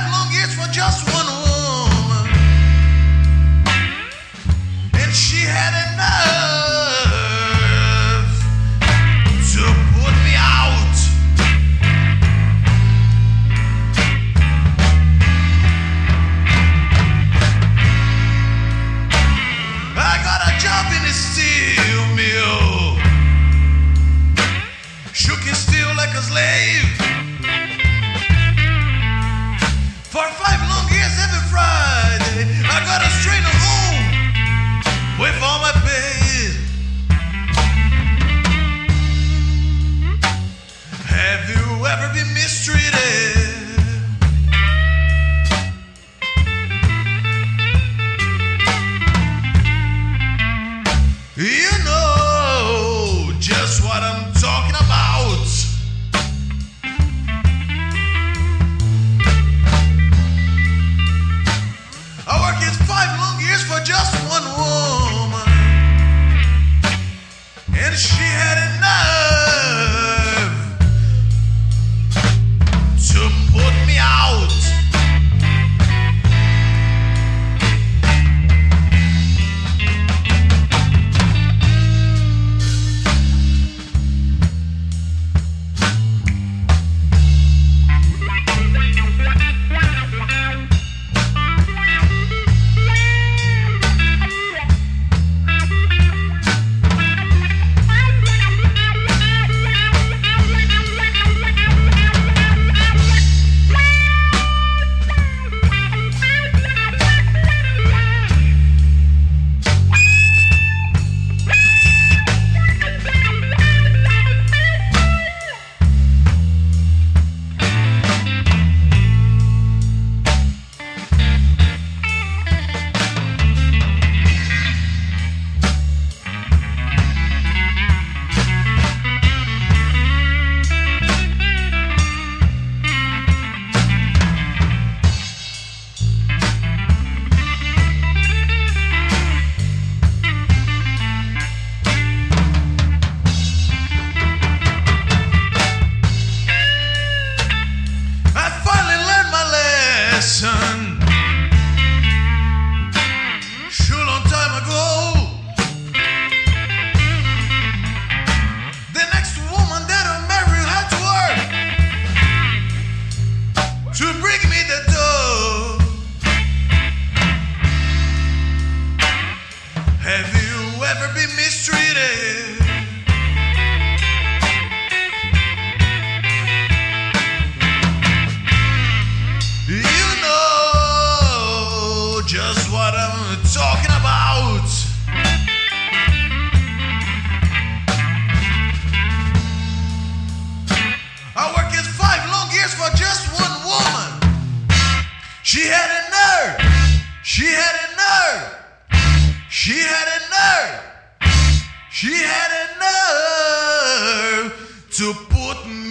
5 long years for just one woman, and she had enough to put me out. I got a job in the steel mill, shooking steel like a slave. For 5 long years every Friday, I got a strainer home with all my pay. Have you ever been mistreated? You know just what I'm talking about. I worked 5 long years for just one woman, and she had enough to put me out. Sure long time ago, the next woman that I marry had to work to bring me the dough. Have you ever been mistreated? You know just what I'm talking about. I worked 5 long years for just one woman. She had a nerve. She had a nerve. She had a nerve. She had a nerve to put me